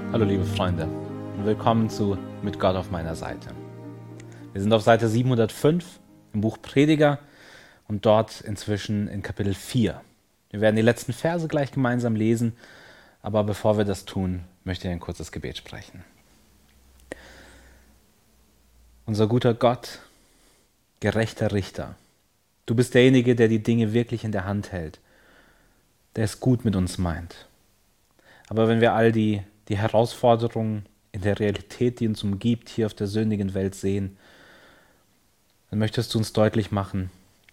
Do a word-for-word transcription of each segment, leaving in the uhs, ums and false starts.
Hallo liebe Freunde und willkommen zu Mit Gott auf meiner Seite. Wir sind auf Seite siebenhundertfünf im Buch Prediger und dort inzwischen in Kapitel vier. Wir werden die letzten Verse gleich gemeinsam lesen, aber bevor wir das tun, möchte ich ein kurzes Gebet sprechen. Unser guter Gott, gerechter Richter, du bist derjenige, der die Dinge wirklich in der Hand hält, der es gut mit uns meint. Aber wenn wir all die, die Herausforderungen in der Realität, die uns umgibt, hier auf der sündigen Welt sehen, dann möchtest du uns deutlich machen,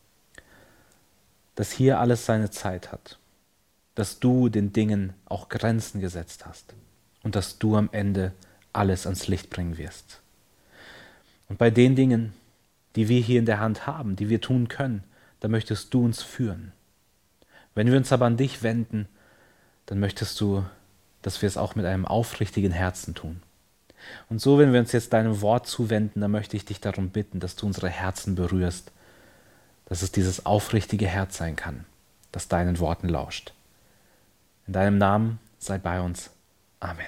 dass hier alles seine Zeit hat, dass du den Dingen auch Grenzen gesetzt hast und dass du am Ende alles ans Licht bringen wirst. Und bei den Dingen, die wir hier in der Hand haben, die wir tun können, da möchtest du uns führen. Wenn wir uns aber an dich wenden, dann möchtest du, dass wir es auch mit einem aufrichtigen Herzen tun. Und so, wenn wir uns jetzt deinem Wort zuwenden, dann möchte ich dich darum bitten, dass du unsere Herzen berührst, dass es dieses aufrichtige Herz sein kann, das deinen Worten lauscht. In deinem Namen sei bei uns. Amen.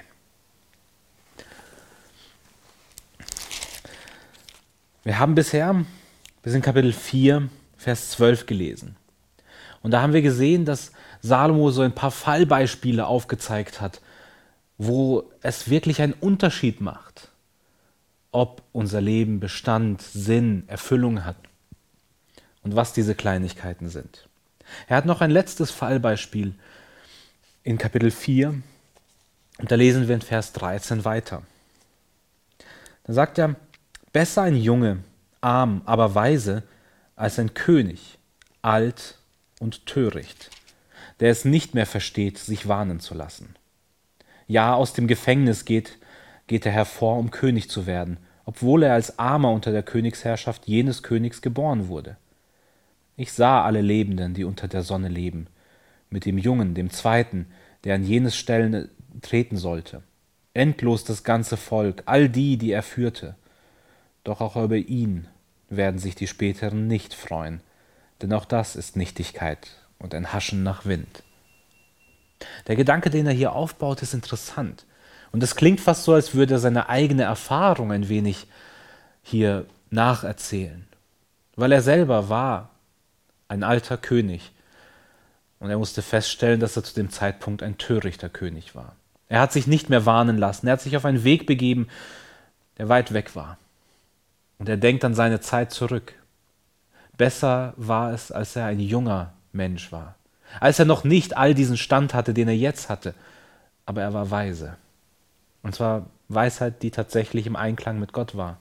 Wir haben bisher bis in Kapitel vier, Vers zwölf gelesen. Und da haben wir gesehen, dass Salomo so ein paar Fallbeispiele aufgezeigt hat, wo es wirklich einen Unterschied macht, ob unser Leben Bestand, Sinn, Erfüllung hat und was diese Kleinigkeiten sind. Er hat noch ein letztes Fallbeispiel in Kapitel vier und da lesen wir in Vers dreizehn weiter. Da sagt er, besser ein Junge, arm, aber weise, als ein König, alt und töricht, der es nicht mehr versteht, sich warnen zu lassen. Ja, aus dem Gefängnis geht, geht er hervor, um König zu werden, obwohl er als Armer unter der Königsherrschaft jenes Königs geboren wurde. Ich sah alle Lebenden, die unter der Sonne leben, mit dem Jungen, dem Zweiten, der an jenes Stellen treten sollte. Endlos das ganze Volk, all die, die er führte. Doch auch über ihn werden sich die Späteren nicht freuen, denn auch das ist Nichtigkeit und ein Haschen nach Wind. Der Gedanke, den er hier aufbaut, ist interessant. Und es klingt fast so, als würde er seine eigene Erfahrung ein wenig hier nacherzählen. Weil er selber war ein alter König. Und er musste feststellen, dass er zu dem Zeitpunkt ein törichter König war. Er hat sich nicht mehr warnen lassen. Er hat sich auf einen Weg begeben, der weit weg war. Und er denkt an seine Zeit zurück. Besser war es, als er ein junger Mensch war. Als er noch nicht all diesen Stand hatte, den er jetzt hatte. Aber er war weise. Und zwar Weisheit, die tatsächlich im Einklang mit Gott war.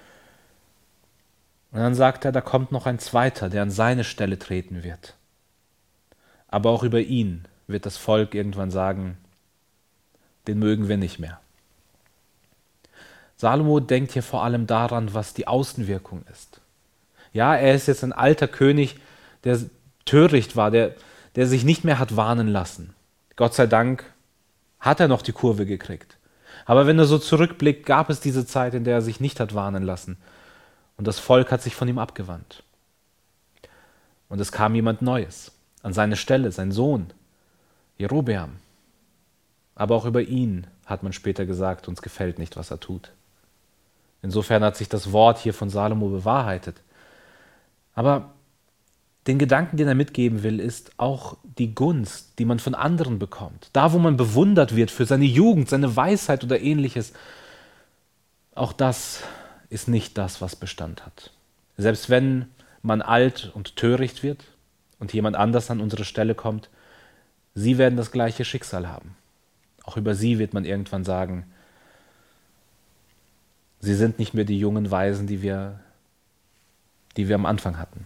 Und dann sagt er, da kommt noch ein Zweiter, der an seine Stelle treten wird. Aber auch über ihn wird das Volk irgendwann sagen, den mögen wir nicht mehr. Salomo denkt hier vor allem daran, was die Außenwirkung ist. Ja, er ist jetzt ein alter König, der töricht war, der, der sich nicht mehr hat warnen lassen. Gott sei Dank hat er noch die Kurve gekriegt. Aber wenn er so zurückblickt, gab es diese Zeit, in der er sich nicht hat warnen lassen. Und das Volk hat sich von ihm abgewandt. Und es kam jemand Neues an seine Stelle, sein Sohn, Jerobeam. Aber auch über ihn hat man später gesagt, uns gefällt nicht, was er tut. Insofern hat sich das Wort hier von Salomo bewahrheitet. Aber den Gedanken, den er mitgeben will, ist auch die Gunst, die man von anderen bekommt. Da, wo man bewundert wird für seine Jugend, seine Weisheit oder ähnliches, auch das ist nicht das, was Bestand hat. Selbst wenn man alt und töricht wird und jemand anders an unsere Stelle kommt, sie werden das gleiche Schicksal haben. Auch über sie wird man irgendwann sagen, sie sind nicht mehr die jungen Weisen, die wir, die wir am Anfang hatten.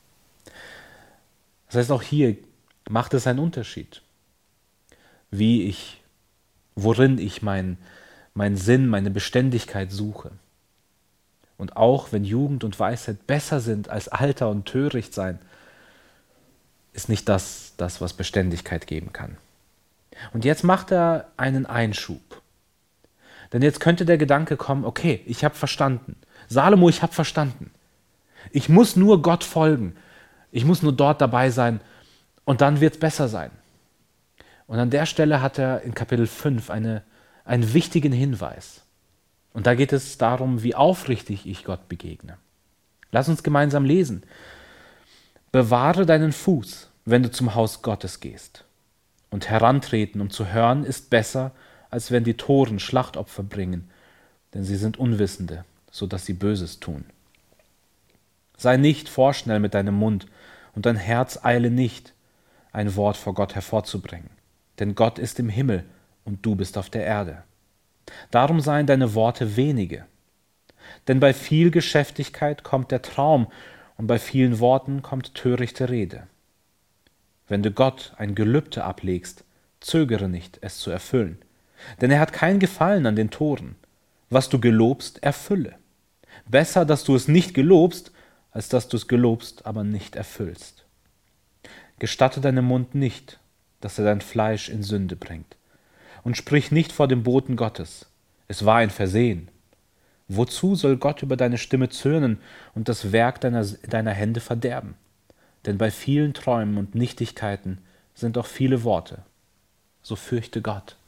Das heißt, auch hier macht es einen Unterschied, wie ich, worin ich meinen mein Sinn, meine Beständigkeit suche. Und auch wenn Jugend und Weisheit besser sind als Alter und Töricht sein, ist nicht das, das, was Beständigkeit geben kann. Und jetzt macht er einen Einschub. Denn jetzt könnte der Gedanke kommen, okay, ich habe verstanden. Salomo, ich habe verstanden. Ich muss nur Gott folgen. Ich muss nur dort dabei sein und dann wird es besser sein. Und an der Stelle hat er in Kapitel fünf eine, einen wichtigen Hinweis. Und da geht es darum, wie aufrichtig ich Gott begegne. Lass uns gemeinsam lesen. Bewahre deinen Fuß, wenn du zum Haus Gottes gehst. Und herantreten, um zu hören, ist besser, als wenn die Toren Schlachtopfer bringen, denn sie sind Unwissende, so dass sie Böses tun. Sei nicht vorschnell mit deinem Mund, und dein Herz eile nicht, ein Wort vor Gott hervorzubringen. Denn Gott ist im Himmel, und du bist auf der Erde. Darum seien deine Worte wenige. Denn bei viel Geschäftigkeit kommt der Traum, und bei vielen Worten kommt törichte Rede. Wenn du Gott ein Gelübde ablegst, zögere nicht, es zu erfüllen. Denn er hat kein Gefallen an den Toren. Was du gelobst, erfülle. Besser, dass du es nicht gelobst, als dass du es gelobst, aber nicht erfüllst. Gestatte deinem Mund nicht, dass er dein Fleisch in Sünde bringt. Und sprich nicht vor dem Boten Gottes. Es war ein Versehen. Wozu soll Gott über deine Stimme zürnen und das Werk deiner, deiner Hände verderben? Denn bei vielen Träumen und Nichtigkeiten sind auch viele Worte. So fürchte Gott.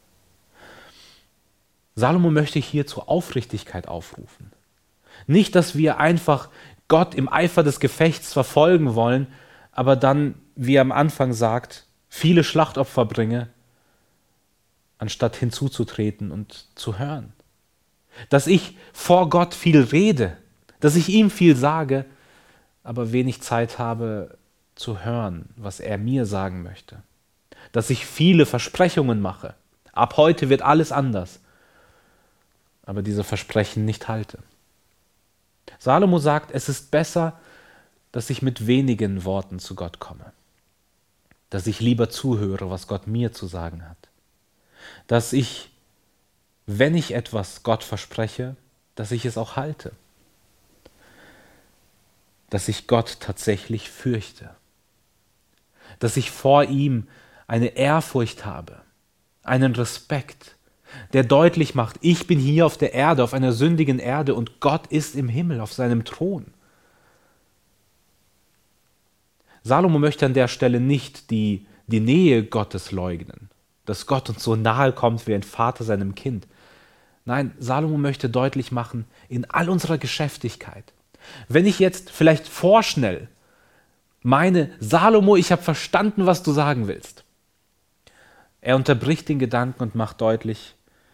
Salomo möchte hier zur Aufrichtigkeit aufrufen. Nicht, dass wir einfach Gott im Eifer des Gefechts verfolgen wollen, aber dann, wie er am Anfang sagt, viele Schlachtopfer bringe, anstatt hinzuzutreten und zu hören. Dass ich vor Gott viel rede, dass ich ihm viel sage, aber wenig Zeit habe zu hören, was er mir sagen möchte. Dass ich viele Versprechungen mache. Ab heute wird alles anders, aber diese Versprechen nicht halte. Salomo sagt, es ist besser, dass ich mit wenigen Worten zu Gott komme. Dass ich lieber zuhöre, was Gott mir zu sagen hat. Dass ich, wenn ich etwas Gott verspreche, dass ich es auch halte. Dass ich Gott tatsächlich fürchte. Dass ich vor ihm eine Ehrfurcht habe, einen Respekt, der deutlich macht, ich bin hier auf der Erde, auf einer sündigen Erde und Gott ist im Himmel auf seinem Thron. Salomo möchte an der Stelle nicht die, die Nähe Gottes leugnen, dass Gott uns so nahe kommt wie ein Vater seinem Kind. Nein, Salomo möchte deutlich machen, in all unserer Geschäftigkeit, wenn ich jetzt vielleicht vorschnell meine, Salomo, ich habe verstanden, was du sagen willst. Er unterbricht den Gedanken und macht deutlich,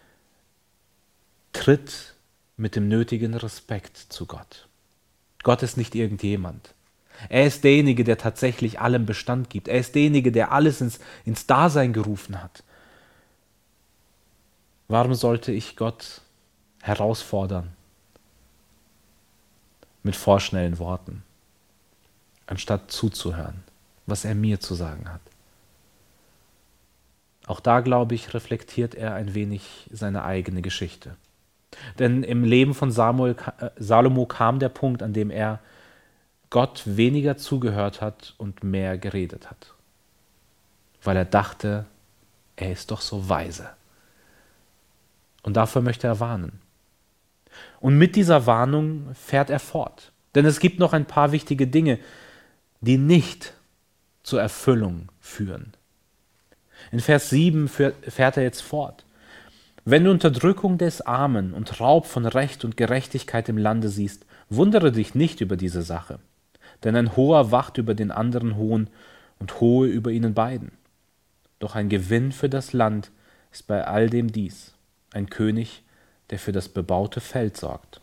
tritt mit dem nötigen Respekt zu Gott. Gott ist nicht irgendjemand. Er ist derjenige, der tatsächlich allem Bestand gibt. Er ist derjenige, der alles ins, ins Dasein gerufen hat. Warum sollte ich Gott herausfordern mit vorschnellen Worten, anstatt zuzuhören, was er mir zu sagen hat? Auch da, glaube ich, reflektiert er ein wenig seine eigene Geschichte. Denn im Leben von Samuel, äh, Salomo kam der Punkt, an dem er Gott weniger zugehört hat und mehr geredet hat. Weil er dachte, er ist doch so weise. Und dafür möchte er warnen. Und mit dieser Warnung fährt er fort. Denn es gibt noch ein paar wichtige Dinge, die nicht zur Erfüllung führen. In Vers sieben fährt er jetzt fort. Wenn du Unterdrückung des Armen und Raub von Recht und Gerechtigkeit im Lande siehst, wundere dich nicht über diese Sache. Denn ein Hoher wacht über den anderen Hohen und Hohe über ihnen beiden. Doch ein Gewinn für das Land ist bei all dem dies, ein König, der für das bebaute Feld sorgt.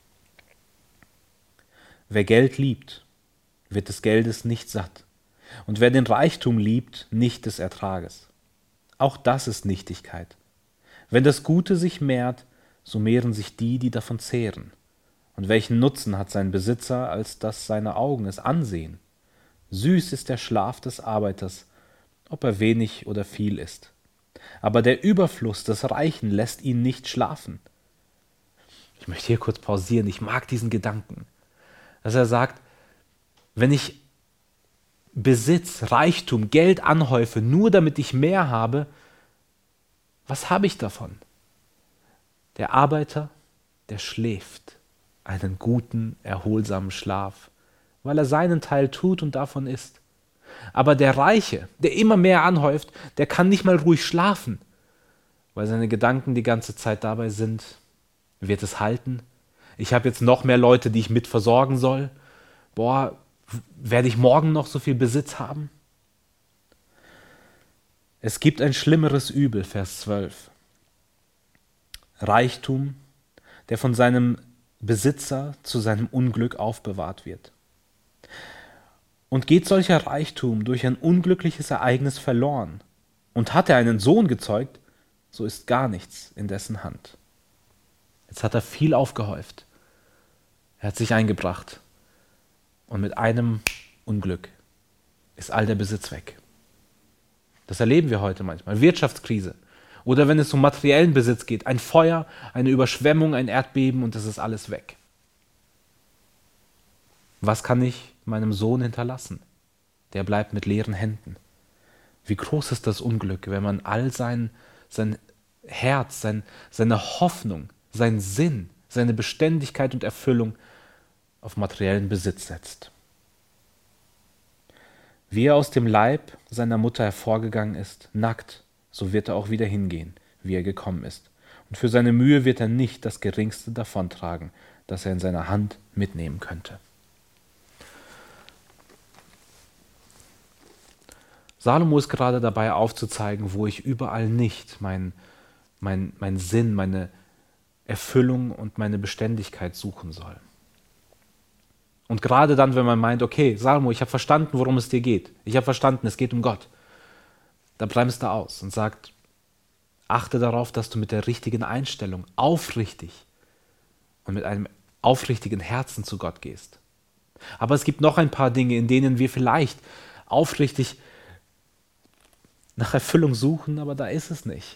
Wer Geld liebt, wird des Geldes nicht satt, und wer den Reichtum liebt, nicht des Ertrages. Auch das ist Nichtigkeit. Wenn das Gute sich mehrt, so mehren sich die, die davon zehren. Und welchen Nutzen hat sein Besitzer, als dass seine Augen es ansehen? Süß ist der Schlaf des Arbeiters, ob er wenig oder viel ist. Aber der Überfluss des Reichen lässt ihn nicht schlafen. Ich möchte hier kurz pausieren, ich mag diesen Gedanken, dass er sagt, wenn ich Besitz, Reichtum, Geld anhäufe, nur damit ich mehr habe, was habe ich davon? Der Arbeiter, der schläft einen guten, erholsamen Schlaf, weil er seinen Teil tut und davon isst. Aber der Reiche, der immer mehr anhäuft, der kann nicht mal ruhig schlafen, weil seine Gedanken die ganze Zeit dabei sind, wird es halten? Ich habe jetzt noch mehr Leute, die ich mit versorgen soll. Boah, werde ich morgen noch so viel Besitz haben? Es gibt ein schlimmeres Übel, Vers zwölf. Reichtum, der von seinem Besitzer zu seinem Unglück aufbewahrt wird. Und geht solcher Reichtum durch ein unglückliches Ereignis verloren, und hat er einen Sohn gezeugt, so ist gar nichts in dessen Hand. Jetzt hat er viel aufgehäuft. Er hat sich eingebracht. Und mit einem Unglück ist all der Besitz weg. Das erleben wir heute manchmal. Wirtschaftskrise. Oder wenn es um materiellen Besitz geht. Ein Feuer, eine Überschwemmung, ein Erdbeben und es ist alles weg. Was kann ich meinem Sohn hinterlassen? Der bleibt mit leeren Händen. Wie groß ist das Unglück, wenn man all sein, sein Herz, sein, seine Hoffnung, seinen Sinn, seine Beständigkeit und Erfüllung auf materiellen Besitz setzt. Wie er aus dem Leib seiner Mutter hervorgegangen ist, nackt, so wird er auch wieder hingehen, wie er gekommen ist. Und für seine Mühe wird er nicht das Geringste davontragen, das er in seiner Hand mitnehmen könnte. Salomo ist gerade dabei aufzuzeigen, wo ich überall nicht mein, mein, mein Sinn, meine Erfüllung und meine Beständigkeit suchen soll. Und gerade dann, wenn man meint, okay, Salomo, ich habe verstanden, worum es dir geht. Ich habe verstanden, es geht um Gott. Da bremst er aus und sagt, achte darauf, dass du mit der richtigen Einstellung, aufrichtig und mit einem aufrichtigen Herzen zu Gott gehst. Aber es gibt noch ein paar Dinge, in denen wir vielleicht aufrichtig nach Erfüllung suchen, aber da ist es nicht.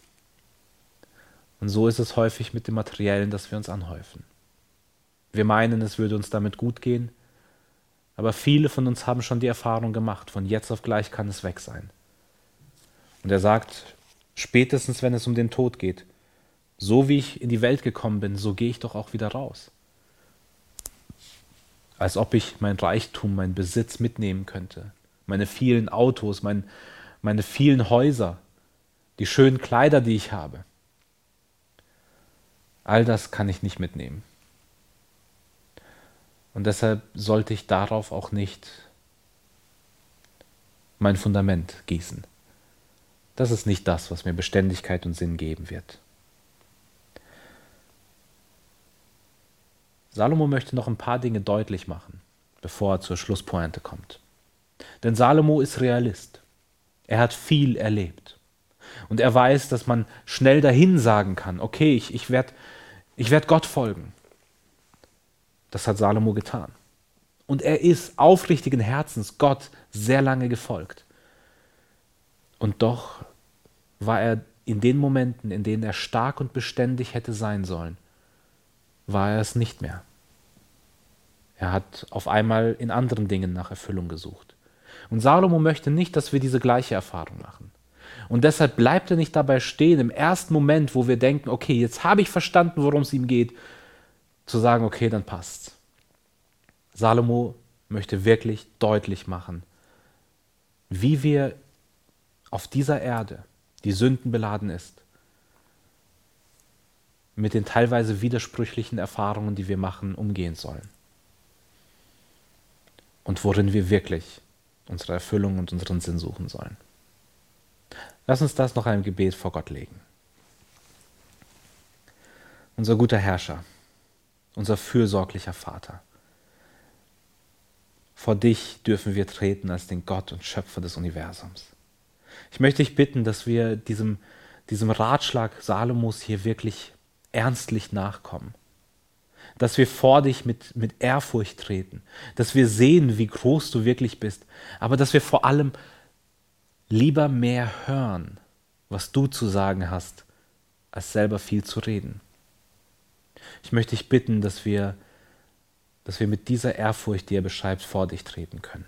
Und so ist es häufig mit dem Materiellen, das wir uns anhäufen. Wir meinen, es würde uns damit gut gehen, aber viele von uns haben schon die Erfahrung gemacht, von jetzt auf gleich kann es weg sein. Und er sagt, spätestens wenn es um den Tod geht, so wie ich in die Welt gekommen bin, so gehe ich doch auch wieder raus. Als ob ich mein Reichtum, mein Besitz mitnehmen könnte, meine vielen Autos, mein, meine vielen Häuser, die schönen Kleider, die ich habe. All das kann ich nicht mitnehmen. Und deshalb sollte ich darauf auch nicht mein Fundament gießen. Das ist nicht das, was mir Beständigkeit und Sinn geben wird. Salomo möchte noch ein paar Dinge deutlich machen, bevor er zur Schlusspointe kommt. Denn Salomo ist Realist. Er hat viel erlebt. Und er weiß, dass man schnell dahin sagen kann, okay, ich, ich werde ich werd Gott folgen. Das hat Salomo getan. Und er ist aufrichtigen Herzens Gott sehr lange gefolgt. Und doch war er in den Momenten, in denen er stark und beständig hätte sein sollen, war er es nicht mehr. Er hat auf einmal in anderen Dingen nach Erfüllung gesucht. Und Salomo möchte nicht, dass wir diese gleiche Erfahrung machen. Und deshalb bleibt er nicht dabei stehen, im ersten Moment, wo wir denken, okay, jetzt habe ich verstanden, worum es ihm geht, zu sagen, okay, dann passt's. Salomo möchte wirklich deutlich machen, wie wir auf dieser Erde, die sündenbeladen ist, mit den teilweise widersprüchlichen Erfahrungen, die wir machen, umgehen sollen. Und worin wir wirklich unsere Erfüllung und unseren Sinn suchen sollen. Lass uns das noch ein Gebet vor Gott legen. Unser guter Herrscher, unser fürsorglicher Vater, vor dich dürfen wir treten als den Gott und Schöpfer des Universums. Ich möchte dich bitten, dass wir diesem, diesem Ratschlag Salomos hier wirklich ernstlich nachkommen. Dass wir vor dich mit, mit Ehrfurcht treten, dass wir sehen, wie groß du wirklich bist, aber dass wir vor allem lieber mehr hören, was du zu sagen hast, als selber viel zu reden. Ich möchte dich bitten, dass wir, dass wir mit dieser Ehrfurcht, die er beschreibt, vor dich treten können.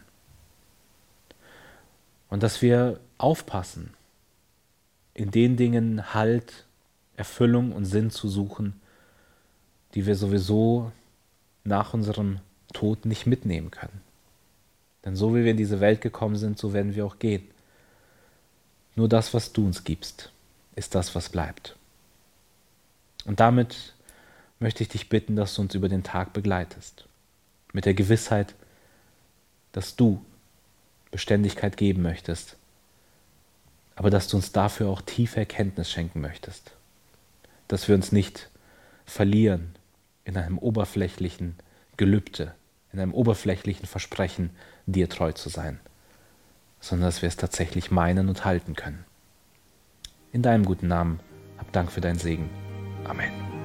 Und dass wir aufpassen, in den Dingen Halt, Erfüllung und Sinn zu suchen, die wir sowieso nach unserem Tod nicht mitnehmen können. Denn so wie wir in diese Welt gekommen sind, so werden wir auch gehen. Nur das, was du uns gibst, ist das, was bleibt. Und damit möchte ich dich bitten, dass du uns über den Tag begleitest. Mit der Gewissheit, dass du Beständigkeit geben möchtest, aber dass du uns dafür auch tiefe Erkenntnis schenken möchtest. Dass wir uns nicht verlieren in einem oberflächlichen Gelübde, in einem oberflächlichen Versprechen, dir treu zu sein, sondern dass wir es tatsächlich meinen und halten können. In deinem guten Namen, hab Dank für deinen Segen. Amen.